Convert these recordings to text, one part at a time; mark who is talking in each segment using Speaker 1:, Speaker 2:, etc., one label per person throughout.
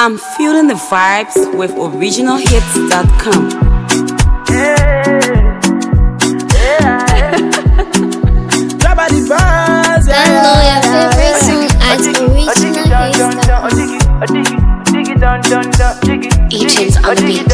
Speaker 1: I'm feeling the vibes with originalhits.com.
Speaker 2: Download your favorite song at originalhits.com. Agents on the beat.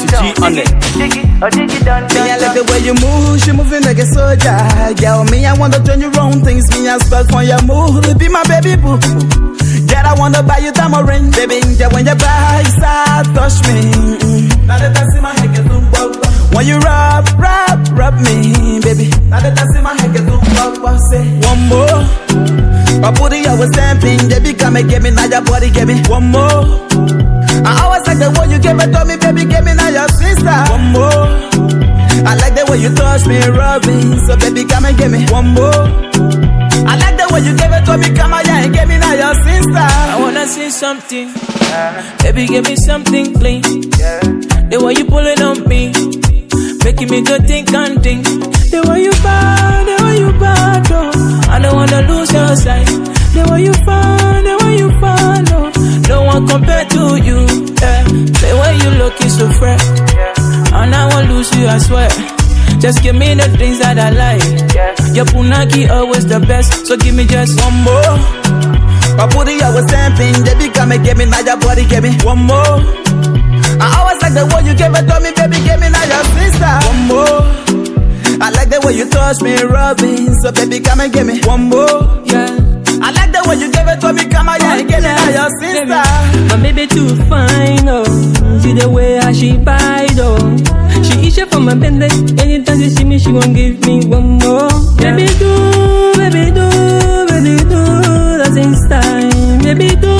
Speaker 3: Me, I like the way you move, she moving like a soldier. Girl, me, I wanna turn you round things. Me, I spell for your move, be my baby boo. Girl, I wanna buy you diamond ring, baby. Yeah, when you buy, start touch me. Now that I see my head get zoom, when you rub me, baby. Now that I see my head get zoom, say one more. My booty always stamping, baby, come and get me, now your body get me. One more. I always like the way you give it to me, baby, give me now your sister. One more. I like the way you touch me, rubbing, so baby, come and give me one more. I like the way you give it to me, come on, yeah, and give me now your sister.
Speaker 4: I wanna see something, baby, give me something clean. The way you pulling on me, making me go think and think. The way you bad, oh, I don't wanna lose your sight. The way you find, oh, no one compared to you. The way you looking so fresh, and I won't lose you, I swear. Just give me the things that I like. Your punaki always the best, so give me just one more.
Speaker 3: My booty always stamping, baby, come and get me now your body, give me one more. I always like the way you give it to me, baby, give me now your sister. One more. I like the way you touch me, rubbing, so baby, come and give me one more.
Speaker 4: Yeah.
Speaker 3: I like the way you give it to me, come on, yeah, and give me now your sister.
Speaker 4: My baby too fine, oh. See the way how she bite, oh. She eat shit from my bed, anytime she see me, she gon' give me one more. Yeah. Baby do, that's in style. Baby do,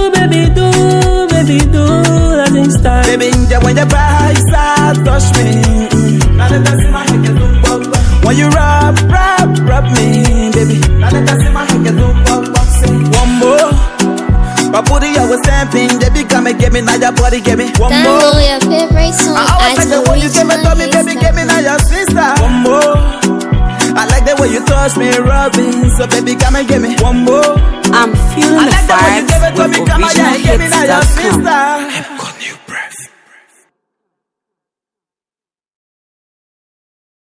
Speaker 4: that's in style.
Speaker 3: Baby, yeah, when you buy, start touch me. Now that I see my head get zoom, when you rub me, baby. Now that I see my head get zoom, say one more. My booty always stamping, baby, come and get me now your body, give me one more.
Speaker 2: Download your favorite song
Speaker 3: I always like the way you give it to me, baby, give me now your sister. One more. I like the way you touch me, rubbing, so baby, come and give me one more.
Speaker 1: I'm feeling the vibes with originalhits.com.